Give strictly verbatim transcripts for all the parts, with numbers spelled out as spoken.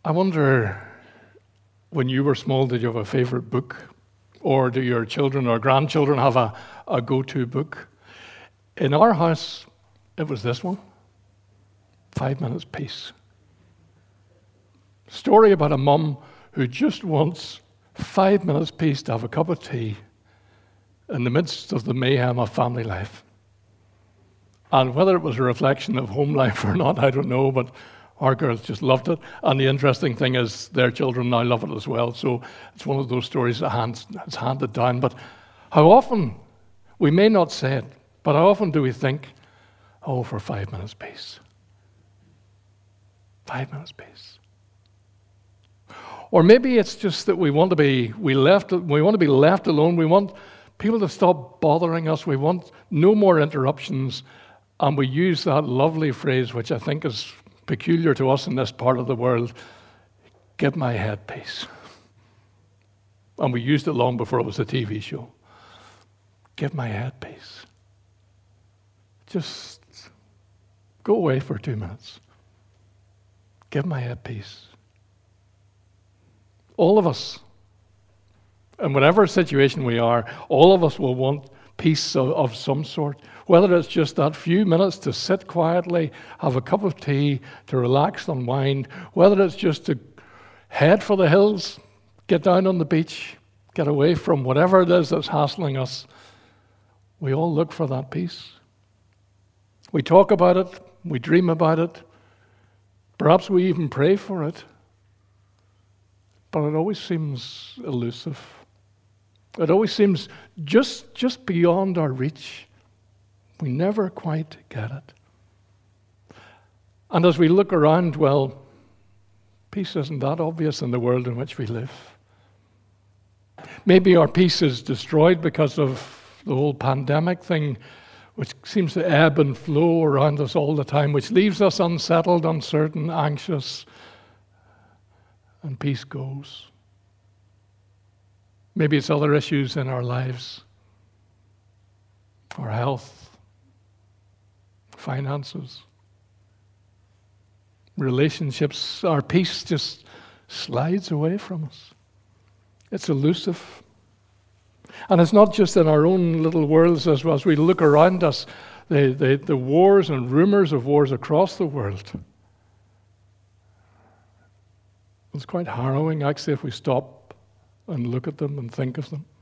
I wonder, when you were small, did you have a favorite book? Or do your children or grandchildren have a, a go-to book? In our house, it was this one, Five Minutes Peace. Story about a mum who just wants five minutes peace to have a cup of tea in the midst of the mayhem of family life. And whether it was a reflection of home life or not, I don't know, but our girls just loved it. And the interesting thing is their children now love it as well. So it's one of those stories that hands, it's handed down. But how often, we may not say it, but how often do we think, oh, for five minutes peace. Five minutes peace. Or maybe it's just that we want to be we left we want to be left alone. We want people to stop bothering us. We want no more interruptions. And we use that lovely phrase, which I think is peculiar to us in this part of the world, give my head peace. And we used it long before it was a T V show. Give my head peace. Just go away for two minutes. Give my head peace. All of us, in whatever situation we are, all of us will want peace of, of some sort. Whether it's just that few minutes to sit quietly, have a cup of tea, to relax, unwind. Whether it's just to head for the hills, get down on the beach, get away from whatever it is that's hassling us. We all look for that peace. We talk about it. We dream about it. Perhaps we even pray for it. But it always seems elusive. It always seems just, just beyond our reach. We never quite get it. And as we look around, well, peace isn't that obvious in the world in which we live. Maybe our peace is destroyed because of the whole pandemic thing, which seems to ebb and flow around us all the time, which leaves us unsettled, uncertain, anxious, and peace goes. Maybe it's other issues in our lives, our health, finances, relationships. Our peace just slides away from us. It's elusive. And it's not just in our own little worlds. As, as we look around us, the, the, the wars and rumors of wars across the world. It's quite harrowing, actually, if we stop and look at them and think of them.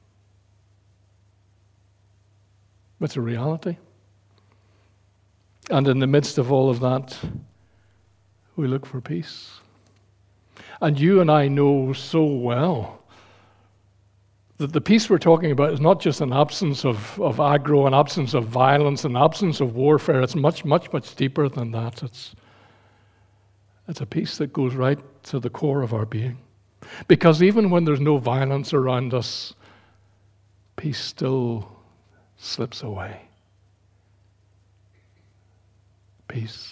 It's a reality. And in the midst of all of that, we look for peace. And you and I know so well that the peace we're talking about is not just an absence of, of aggro, an absence of violence, an absence of warfare. It's much, much, much deeper than that. It's It's a peace that goes right to the core of our being. Because even when there's no violence around us, peace still slips away. Peace.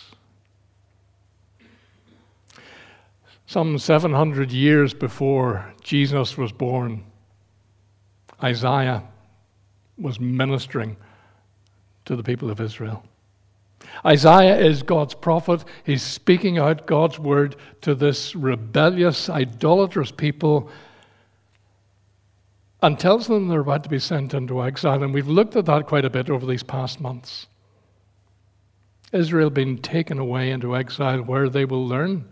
Some seven hundred years before Jesus was born, Isaiah was ministering to the people of Israel. Isaiah is God's prophet. He's speaking out God's word to this rebellious, idolatrous people and tells them they're about to be sent into exile. And we've looked at that quite a bit over these past months. Israel being taken away into exile where they will learn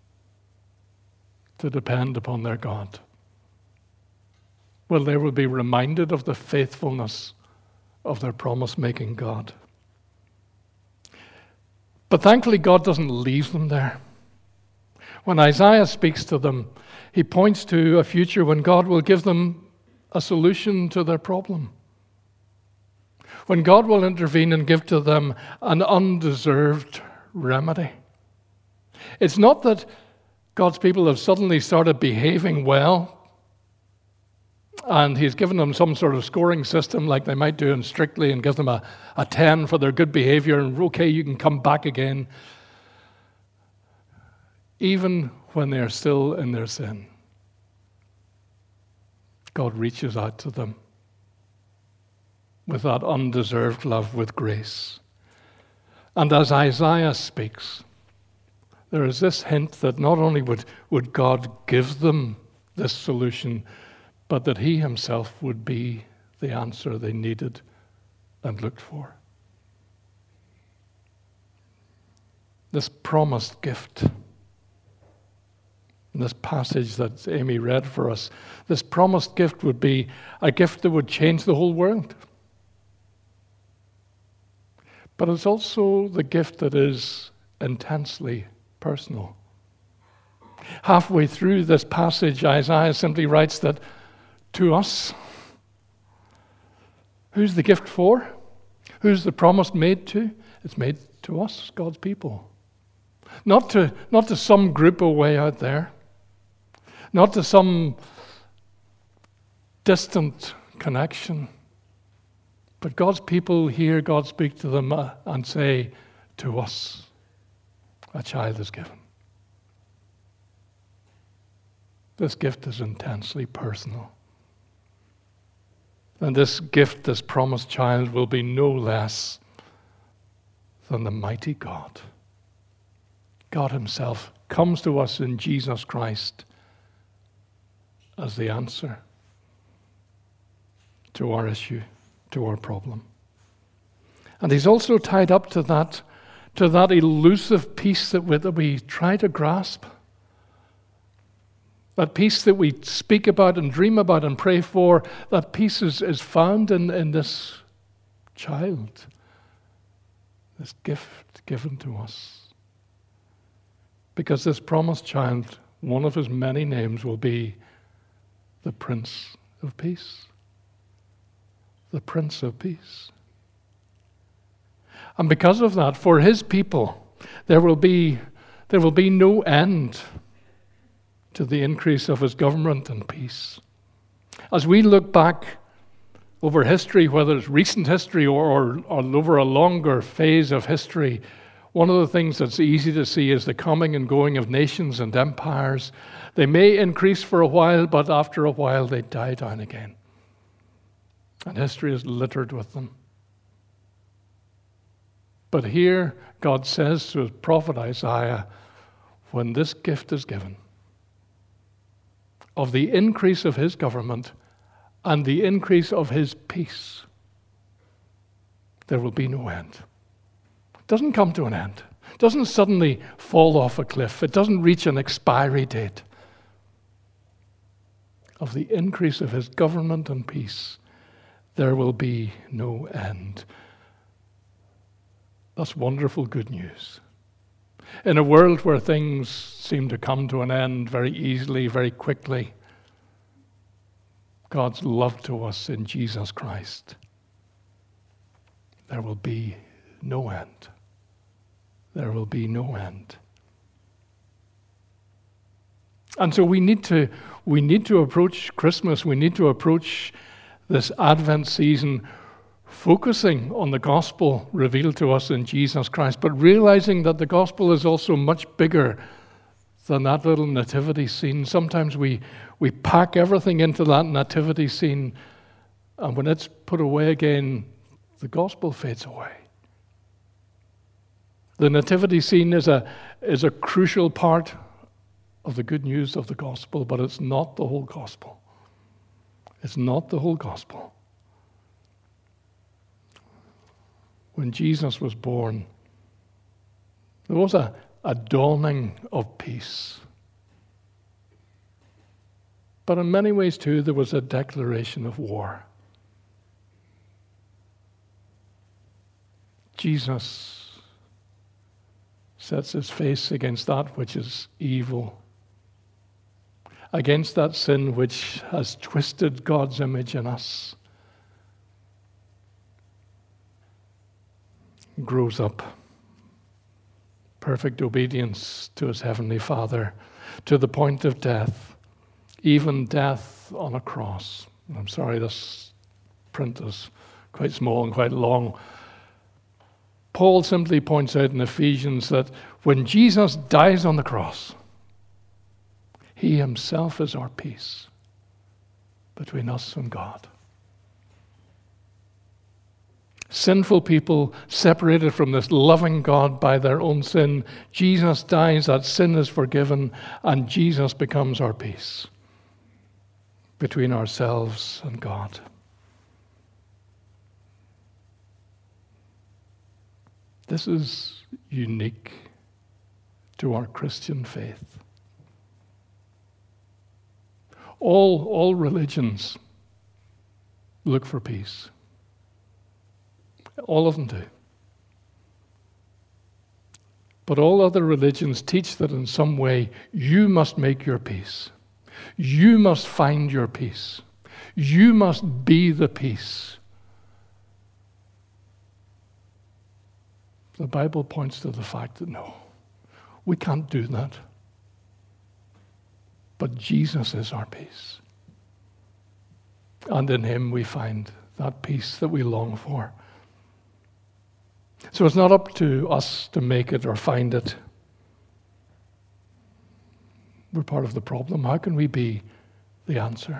to depend upon their God. Well, they will be reminded of the faithfulness of their promise-making God. But thankfully, God doesn't leave them there. When Isaiah speaks to them, he points to a future when God will give them a solution to their problem. When God will intervene and give to them an undeserved remedy. It's not that God's people have suddenly started behaving well and he's given them some sort of scoring system like they might do in Strictly and give them a, a ten for their good behavior and okay, you can come back again. Even when they are still in their sin, God reaches out to them with that undeserved love, with grace. And as Isaiah speaks, there is this hint that not only would, would God give them this solution, but that he himself would be the answer they needed and looked for. This promised gift, this passage that Amy read for us, this promised gift would be a gift that would change the whole world. But it's also the gift that is intensely personal. Halfway through this passage, Isaiah simply writes that to us, who's the gift for? Who's the promise made to? It's made to us, God's people. Not to, not to some group away out there. Not to some distant connection. But God's people hear God speak to them uh, and say, to us, a child is given. This gift is intensely personal. And this gift, this promised child, will be no less than the mighty God. God himself comes to us in Jesus Christ as the answer to our issue, to our problem. And he's also tied up to that, to that elusive peace that we, that we try to grasp. That peace that we speak about and dream about and pray for, that peace is, is found in, in this child, this gift given to us. Because this promised child, one of his many names will be the Prince of Peace. The Prince of Peace. And because of that, for his people, there will be, there will be no end to the increase of his government and peace. As we look back over history, whether it's recent history or, or, or over a longer phase of history, one of the things that's easy to see is the coming and going of nations and empires. They may increase for a while, but after a while they die down again. And history is littered with them. But here God says to his prophet Isaiah, when this gift is given, of the increase of his government and the increase of his peace, there will be no end. It doesn't come to an end. It doesn't suddenly fall off a cliff. It doesn't reach an expiry date. Of the increase of his government and peace, there will be no end. That's wonderful good news. In a world where things seem to come to an end very easily, very quickly, God's love to us in Jesus Christ, there will be no end. There will be no end. And so we need to we need to approach Christmas, we need to approach this Advent season focusing on the gospel revealed to us in Jesus Christ, but realizing that the gospel is also much bigger than that little nativity scene. Sometimes we, we pack everything into that nativity scene, and when it's put away again, the gospel fades away. The nativity scene is a, is a crucial part of the good news of the gospel, but it's not the whole gospel. It's not the whole gospel. When Jesus was born, there was a, a dawning of peace. But in many ways, too, there was a declaration of war. Jesus sets his face against that which is evil, against that sin which has twisted God's image in us. Grows up, perfect obedience to his heavenly Father, to the point of death, even death on a cross. I'm sorry, this print is quite small and quite long. Paul simply points out in Ephesians that when Jesus dies on the cross, he himself is our peace between us and God. Sinful people separated from this loving God by their own sin. Jesus dies, that sin is forgiven, and Jesus becomes our peace between ourselves and God. This is unique to our Christian faith. All, all religions look for peace. All of them do. But all other religions teach that in some way you must make your peace. You must find your peace. You must be the peace. The Bible points to the fact that no, we can't do that. But Jesus is our peace. And in him we find that peace that we long for. So it's not up to us to make it or find it. We're part of the problem. How can we be the answer?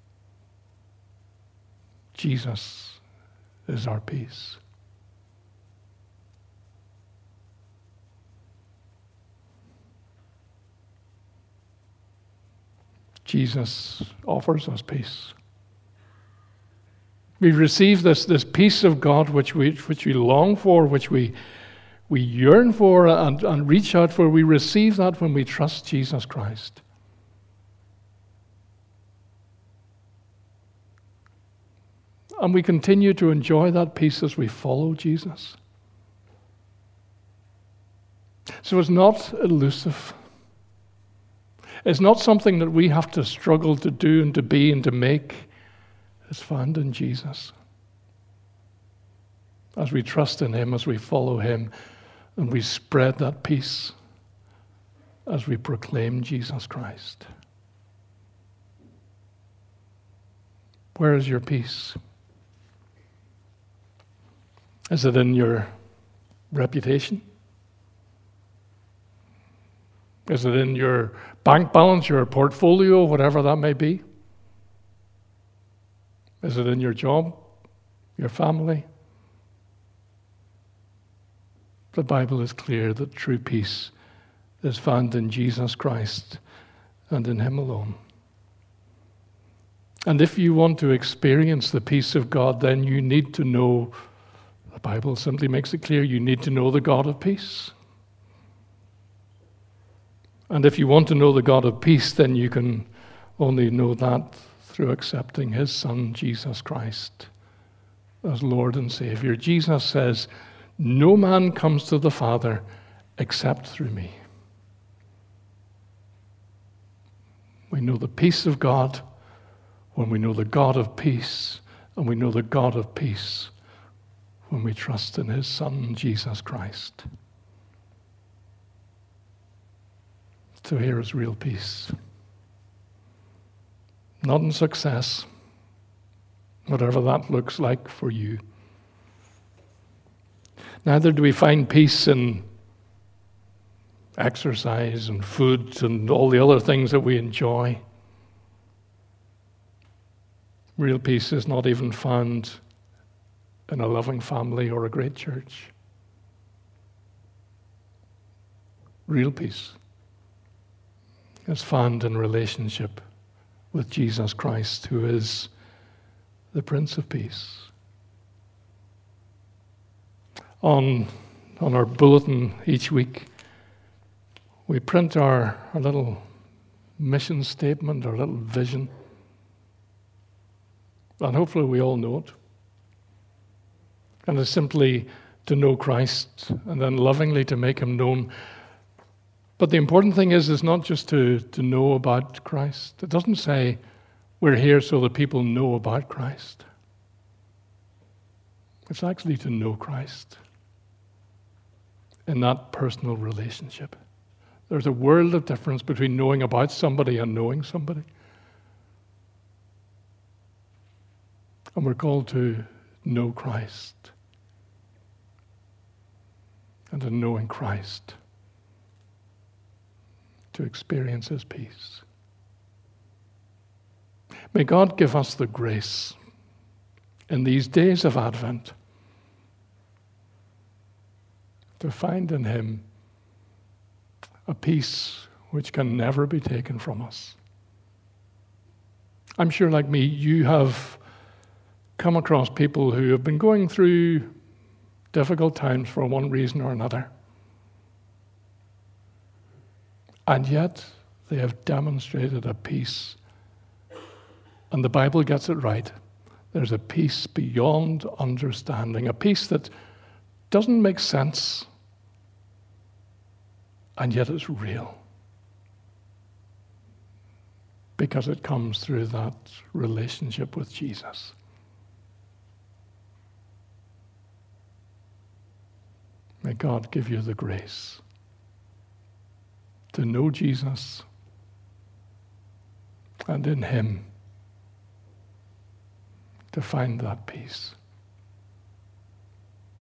Jesus is our peace. Jesus offers us peace. We receive this, this peace of God which we which we long for, which we we yearn for and, and reach out for. We receive that when we trust Jesus Christ. And we continue to enjoy that peace as we follow Jesus. So it's not elusive. It's not something that we have to struggle to do and to be and to make. It's found in Jesus. As we trust in him, as we follow him, and we spread that peace as we proclaim Jesus Christ. Where is your peace? Is it in your reputation? Is it in your bank balance, your portfolio, whatever that may be? Is it in your job, your family? The Bible is clear that true peace is found in Jesus Christ and in him alone. And if you want to experience the peace of God, then you need to know, the Bible simply makes it clear, you need to know the God of peace. And if you want to know the God of peace, then you can only know that through accepting his Son, Jesus Christ, as Lord and Savior. Jesus says, no man comes to the Father except through me. We know the peace of God when we know the God of peace, and we know the God of peace when we trust in his Son, Jesus Christ. So here is real peace. Not in success, whatever that looks like for you. Neither do we find peace in exercise and food and all the other things that we enjoy. Real peace is not even found in a loving family or a great church. Real peace is found in relationship with Jesus Christ, who is the Prince of Peace. On, on our bulletin each week, we print our, our little mission statement, our little vision. And hopefully we all know it. And it's simply to know Christ and then lovingly to make him known. But the important thing is, is not just to, to know about Christ. It doesn't say we're here so that people know about Christ. It's actually to know Christ in that personal relationship. There's a world of difference between knowing about somebody and knowing somebody. And we're called to know Christ. And in knowing Christ, to experience his peace. May God give us the grace in these days of Advent to find in him a peace which can never be taken from us. I'm sure, like me, you have come across people who have been going through difficult times for one reason or another. And yet, they have demonstrated a peace. And the Bible gets it right. There's a peace beyond understanding, a peace that doesn't make sense, and yet it's real. Because it comes through that relationship with Jesus. May God give you the grace to know Jesus, and in him to find that peace.